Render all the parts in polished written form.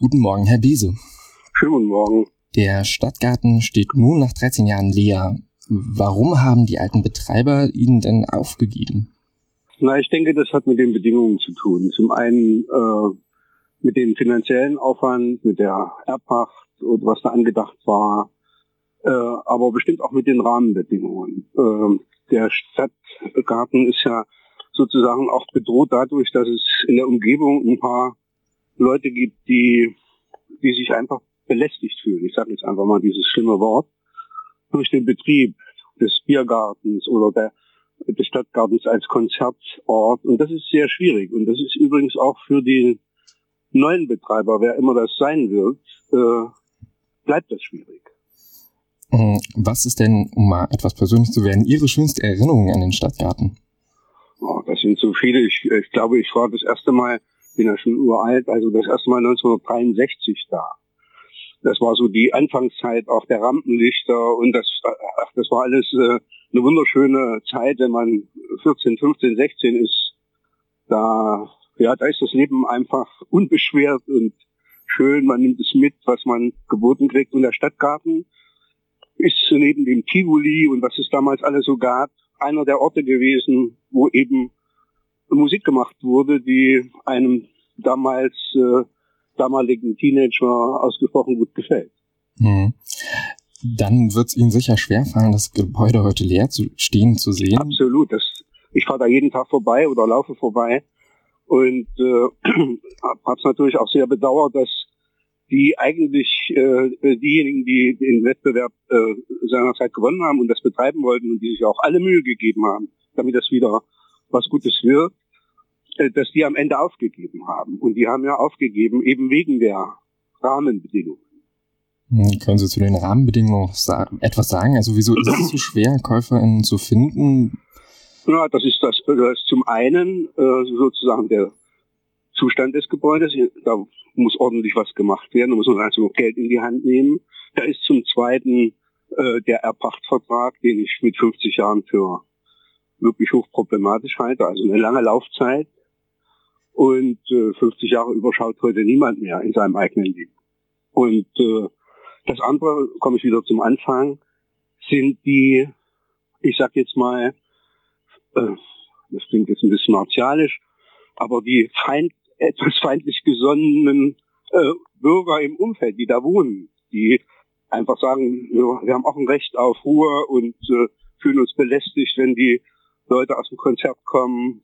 Guten Morgen, Herr Bese. Schönen guten Morgen. Der Stadtgarten steht nun nach 13 Jahren leer. Warum haben die alten Betreiber ihn denn aufgegeben? Na, ich denke, das hat mit den Bedingungen zu tun. Zum einen mit dem finanziellen Aufwand, mit der Erbpacht und was da angedacht war, aber bestimmt auch mit den Rahmenbedingungen. Der Stadtgarten ist ja sozusagen auch bedroht dadurch, dass es in der Umgebung ein paar Leute gibt, die sich einfach belästigt fühlen. Ich sage jetzt einfach mal dieses schlimme Wort. Durch den Betrieb des Biergartens oder des Stadtgartens als Konzertort. Und das ist sehr schwierig. Und das ist übrigens auch für den neuen Betreiber, wer immer das sein wird, bleibt das schwierig. Was ist denn, um mal etwas persönlich zu werden, Ihre schönste Erinnerung an den Stadtgarten? Oh, das sind so viele. Ich glaube, ich war das erste Mal, bin ja schon uralt, also das erste Mal 1963 da. Das war so die Anfangszeit auch der Rampenlichter und das war alles eine wunderschöne Zeit, wenn man 14, 15, 16 ist. Da ist das Leben einfach unbeschwert und schön. Man nimmt es mit, was man geboten kriegt. Und der Stadtgarten ist neben dem Tivoli und was es damals alles so gab, einer der Orte gewesen, wo eben Musik gemacht wurde, die einem damaligen Teenager ausgesprochen gut gefällt. Dann wird es Ihnen sicher schwerfallen, das Gebäude heute leer stehen zu sehen. Absolut. Ich fahre da jeden Tag vorbei oder laufe vorbei und habe es natürlich auch sehr bedauert, dass die eigentlich diejenigen, die den Wettbewerb seinerzeit gewonnen haben und das betreiben wollten und die sich auch alle Mühe gegeben haben, damit das wieder was Gutes wird, dass die am Ende aufgegeben haben. Und die haben ja aufgegeben, eben wegen der Rahmenbedingungen. Können Sie zu den Rahmenbedingungen etwas sagen? Also wieso ist es so schwer, KäuferInnen zu finden? Ja, das ist zum einen sozusagen der Zustand des Gebäudes. Da muss ordentlich was gemacht werden. Da muss man also Geld in die Hand nehmen. Da ist zum zweiten der Erbpachtvertrag, den ich mit 50 Jahren für wirklich hochproblematisch halte. Also eine lange Laufzeit. Und 50 Jahre überschaut heute niemand mehr in seinem eigenen Leben. Und das andere, komme ich wieder zum Anfang, sind die, ich sag jetzt mal, das klingt jetzt ein bisschen martialisch, aber die etwas feindlich gesonnenen Bürger im Umfeld, die da wohnen, die einfach sagen, wir haben auch ein Recht auf Ruhe und fühlen uns belästigt, wenn die Leute aus dem Konzert kommen.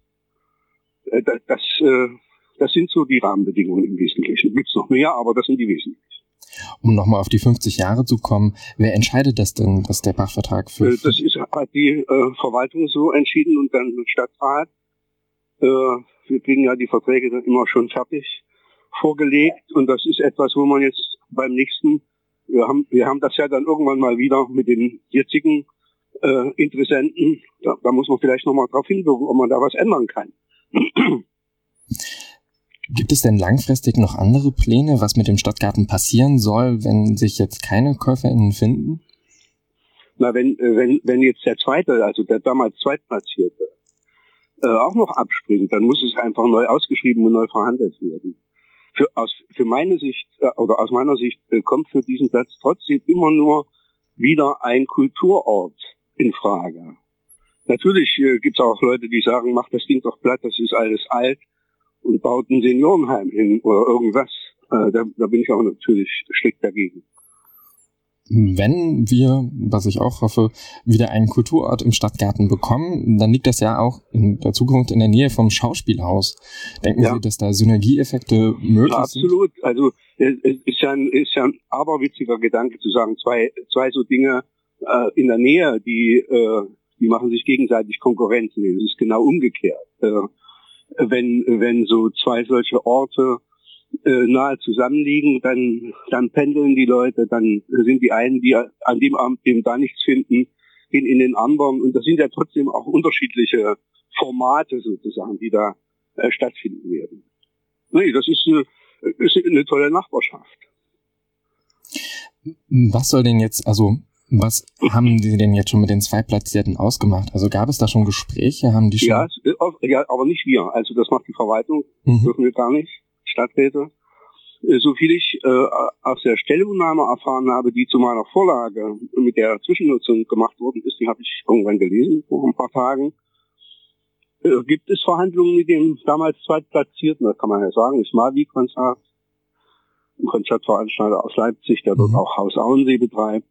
Das sind so die Rahmenbedingungen im Wesentlichen. Gibt's noch mehr, aber das sind die wesentlichen. Um nochmal auf die 50 Jahre zu kommen, wer entscheidet das denn, dass der Pachtvertrag für... Das hat die Verwaltung so entschieden und dann der Stadtrat. Wir kriegen ja die Verträge dann immer schon fertig vorgelegt und das ist etwas, wo man jetzt beim nächsten, wir haben das ja dann irgendwann mal wieder mit den jetzigen Interessenten, da muss man vielleicht nochmal drauf hinwirken, ob man da was ändern kann. Gibt es denn langfristig noch andere Pläne, was mit dem Stadtgarten passieren soll, wenn sich jetzt keine KäuferInnen finden? Na, wenn jetzt der Zweite, also der damals Zweitplatzierte, auch noch abspringt, dann muss es einfach neu ausgeschrieben und neu verhandelt werden. Für meine Sicht, oder aus meiner Sicht, kommt für diesen Platz trotzdem immer nur wieder ein Kulturort in Frage. Natürlich gibt es auch Leute, die sagen, macht das Ding doch platt, das ist alles alt und baut ein Seniorenheim hin oder irgendwas. Da bin ich auch natürlich strikt dagegen. Wenn wir, was ich auch hoffe, wieder einen Kulturort im Stadtgarten bekommen, dann liegt das ja auch in der Zukunft in der Nähe vom Schauspielhaus. Denken Sie, dass da Synergieeffekte möglich sind? Absolut. Also es ist ja ein aberwitziger Gedanke zu sagen, zwei so Dinge in der Nähe, die machen sich gegenseitig Konkurrenz. Nee, das ist genau umgekehrt. Wenn so zwei solche Orte nahe zusammenliegen, dann pendeln die Leute, dann sind die einen, die an dem Abend eben da nichts finden, gehen in den anderen. Und das sind ja trotzdem auch unterschiedliche Formate sozusagen, die da stattfinden werden. Nee, das ist eine tolle Nachbarschaft. Was soll denn jetzt, was haben Sie denn jetzt schon mit den Zweitplatzierten ausgemacht? Also gab es da schon Gespräche? Haben die schon? Ja, aber nicht wir. Also das macht die Verwaltung, dürfen wir gar nicht, Stadträte. soviel ich aus der Stellungnahme erfahren habe, die zu meiner Vorlage mit der Zwischennutzung gemacht worden ist, die habe ich irgendwann gelesen vor ein paar Tagen, gibt es Verhandlungen mit dem damals Zweitplatzierten, das kann man ja sagen, ist Mavi-Konzert, ein Konzertveranstalter aus Leipzig, der dort auch Haus Auensee betreibt.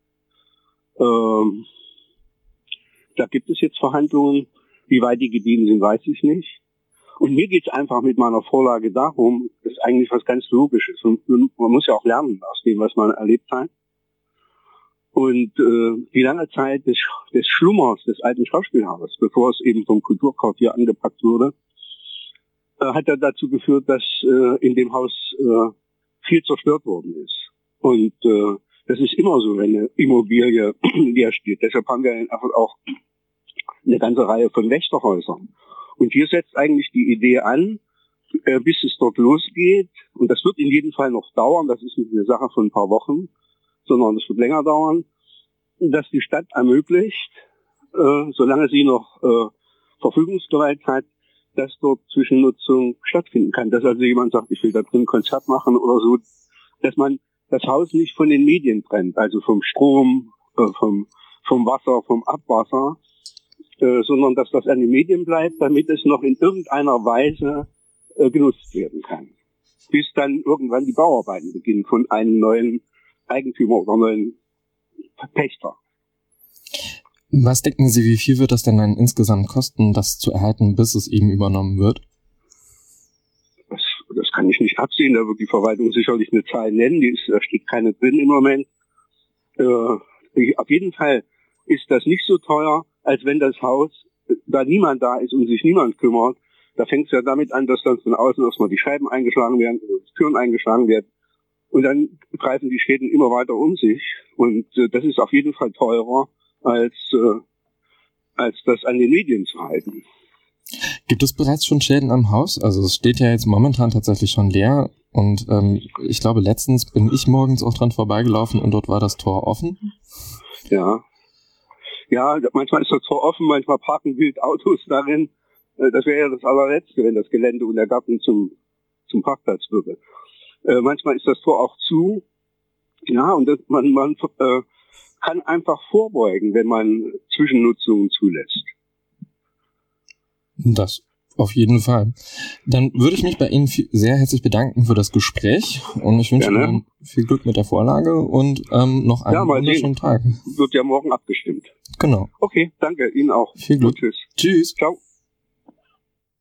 Da gibt es jetzt Verhandlungen. Wie weit die gediehen sind, weiß ich nicht. Und mir geht es einfach mit meiner Vorlage darum, das ist eigentlich was ganz Logisches. Und man muss ja auch lernen aus dem, was man erlebt hat. Und die lange Zeit des Schlummers des alten Schauspielhauses, bevor es eben vom Kulturquartier angepackt wurde, hat er dazu geführt, dass in dem Haus viel zerstört worden ist. Und das ist immer so, wenn eine Immobilie leer steht. Deshalb haben wir einfach auch eine ganze Reihe von Wächterhäusern. Und hier setzt eigentlich die Idee an, bis es dort losgeht. Und das wird in jedem Fall noch dauern. Das ist nicht eine Sache von ein paar Wochen, sondern es wird länger dauern, dass die Stadt ermöglicht, solange sie noch Verfügungsgewalt hat, dass dort Zwischennutzung stattfinden kann. Dass also jemand sagt, ich will da drin ein Konzert machen oder so, dass man das Haus nicht von den Medien trennt, also vom Strom, vom Wasser, vom Abwasser, sondern dass das an den Medien bleibt, damit es noch in irgendeiner Weise genutzt werden kann. Bis dann irgendwann die Bauarbeiten beginnen von einem neuen Eigentümer oder neuen Pächter. Was denken Sie, wie viel wird das denn dann insgesamt kosten, das zu erhalten, bis es eben übernommen wird? Das kann ich nicht absehen, da wird die Verwaltung sicherlich eine Zahl nennen, da steht keine drin im Moment. Auf jeden Fall ist das nicht so teuer, als wenn das Haus, da niemand da ist und sich niemand kümmert. Da fängt es ja damit an, dass dann von außen erstmal die Scheiben eingeschlagen werden, oder die Türen eingeschlagen werden. Und dann greifen die Schäden immer weiter um sich. Und das ist auf jeden Fall teurer, als das an den Medien zu halten. Gibt es bereits schon Schäden am Haus? Also es steht ja jetzt momentan tatsächlich schon leer. Und ich glaube, letztens bin ich morgens auch dran vorbeigelaufen und dort war das Tor offen. Ja, manchmal ist das Tor offen, manchmal parken wild Autos darin. Das wäre ja das allerletzte, wenn das Gelände und der Garten zum Parkplatz würde. Manchmal ist das Tor auch zu. Ja, und man kann einfach vorbeugen, wenn man Zwischennutzungen zulässt. Das auf jeden Fall. Dann würde ich mich bei Ihnen sehr herzlich bedanken für das Gespräch und ich wünsche Ihnen viel Glück mit der Vorlage und noch einen wunderschönen Tag. Wird ja morgen abgestimmt. Genau. Okay, danke Ihnen auch. Viel Glück. Und tschüss. Tschüss. Ciao.